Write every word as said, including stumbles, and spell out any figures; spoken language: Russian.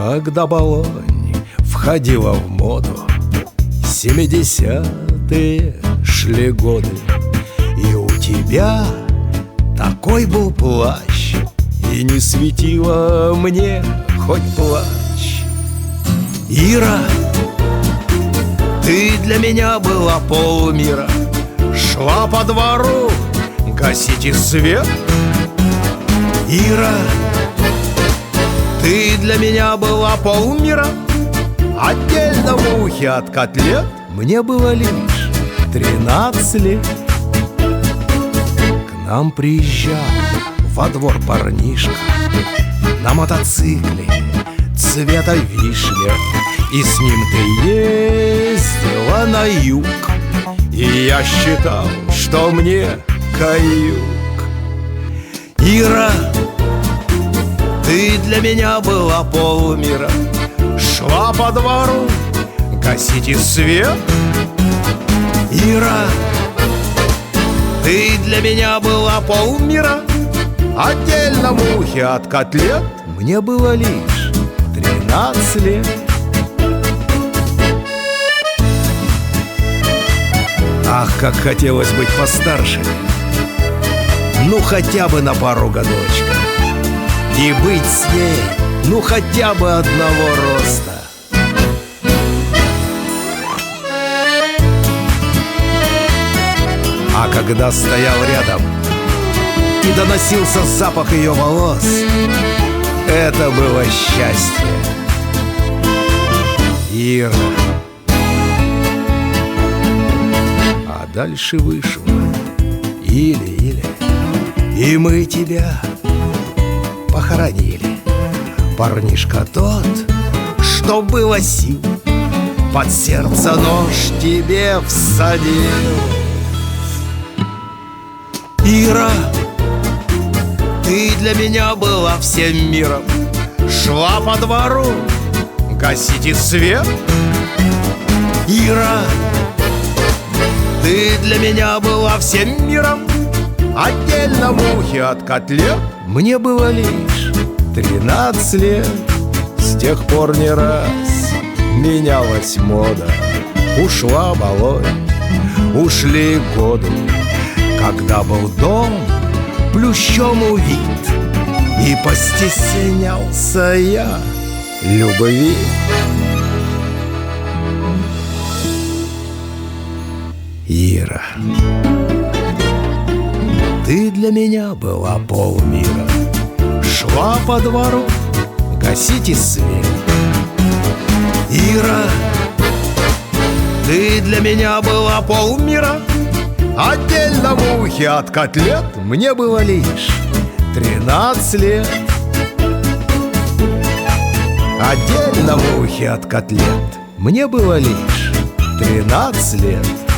Когда Болонь входила в моду, семидесятые шли годы, и у тебя такой был плащ, и не светило мне хоть плачь. Ира, ты для меня была полмира, шла по двору, гасите свет. Ира, ты для меня была полмира, отдельно мухи от котлет. Мне было лишь тринадцать лет. К нам приезжал во двор парнишка на мотоцикле цвета вишня, и с ним ты ездила на юг, и я считал, что мне каюк. Ира, ты для меня была полмира, шла по двору, гасите свет. Ира, ты для меня была полмира, отдельно мухи от котлет. Мне было лишь тринадцать лет. Ах, как хотелось быть постарше, ну хотя бы на пару годочков, и быть с ней, ну хотя бы одного роста. А когда стоял рядом и доносился запах ее волос, это было счастье. Ира. А дальше вышло или-или, и мы тебя похоронили. Парнишка тот, что было сил, под сердце нож тебе всадил. Ира, ты для меня была всем миром, шла по двору, гасите свет. Ира, ты для меня была всем миром, отдельно мухи от котлет. Мне было лишь тринадцать лет. С тех пор не раз менялась мода, ушла Болонь, ушли годы, когда был дом плющом увит, и постеснялся я любви. Ира, ты для меня была полмира, шла по двору, гасите свет. Ира, ты для меня была полмира, отдельно мухи от котлет. Мне было лишь тринадцать лет. Отдельно мухи от котлет. Мне было лишь тринадцать лет.